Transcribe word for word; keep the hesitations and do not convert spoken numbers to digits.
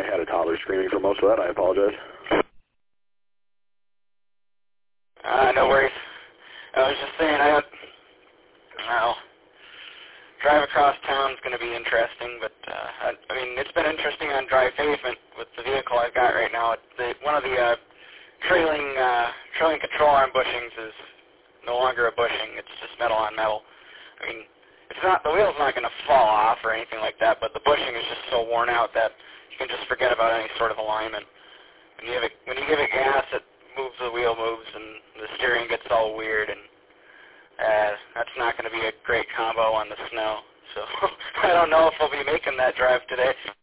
I had a toddler screaming for most of that. I apologize. Uh, no worries. I was just saying, I, well, drive across town is going to be interesting, but, uh, I, I mean, it's been interesting on dry pavement with the vehicle I've got right now. It, the, one of the uh, trailing, uh, trailing control arm bushings is no longer a bushing. It's just metal on metal. I mean, it's not, the wheel's not going to fall off or anything like that, but the bushing is just so worn out that you can just forget about any sort of alignment. When you, have it, when you give it gas, it moves, the wheel moves, and the steering gets all weird, and uh, that's not going to be a great combo on the snow. So I don't know if we'll be making that drive today.